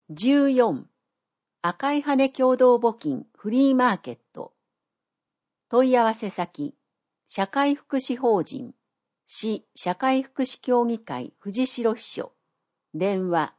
14. 赤い羽共同募金フリーマーケット。問い合わせ先、社会福祉法人、市社会福祉協議会藤代支所、電話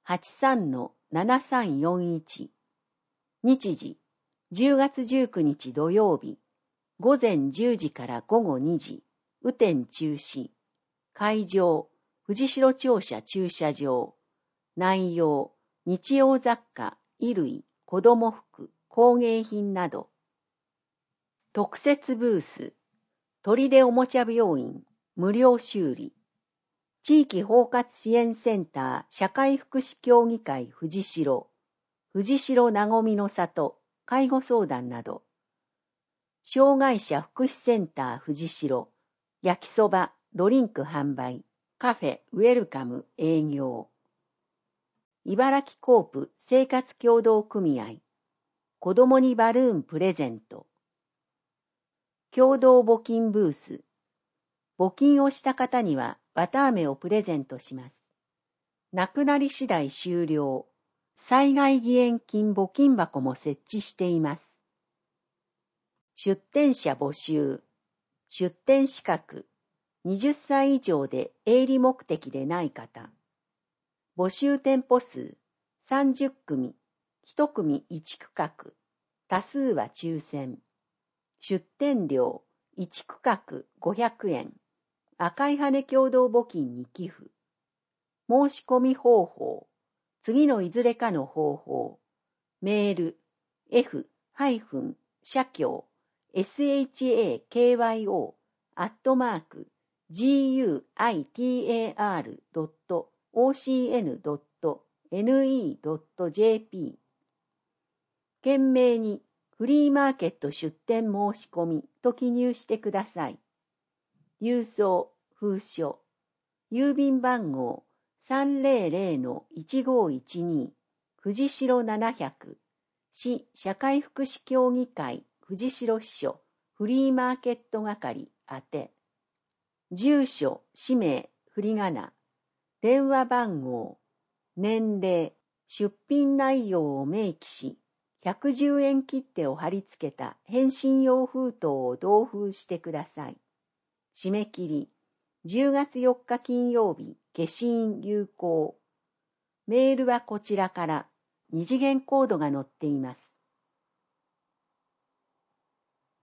83-7341。日時、10月19日土曜日、午前10時から午後2時、雨天中止。会場、藤代庁舎駐車場。内容、日用雑貨、衣類、子供服、工芸品など。特設ブース、砦おもちゃ病院、無料修理。地域包括支援センター社会福祉協議会藤代なごみの里、介護相談など。障害者福祉センター藤代、焼きそば、ドリンク販売、カフェウェルカム営業。茨城コープ生活協同組合、子供にバルーンプレゼント。共同募金ブース、募金をした方には綿あめをプレゼントします。なくなり次第終了。災害義援金募金箱も設置しています。出店者募集。出店資格。20歳以上で営利目的でない方。募集店舗数。30組。1組1区画。多数は抽選。出店料。1区画500円。赤い羽共同募金に寄付。申し込み方法。次のいずれかの方法。メール。社協。shakyo.gitar.ocn.ne.jp。懸命にフリーマーケット出店申し込みと記入してください。郵送、封書。郵便番号300-1512藤代700市社会福祉協議会藤代支所フリーマーケット係宛て。住所、氏名、振り仮名。電話番号、年齢、出品内容を明記し、110円切手を貼り付けた返信用封筒を同封してください。締め切り、10月4日金曜日、消印有効。メールはこちらから2次元コードが載っています。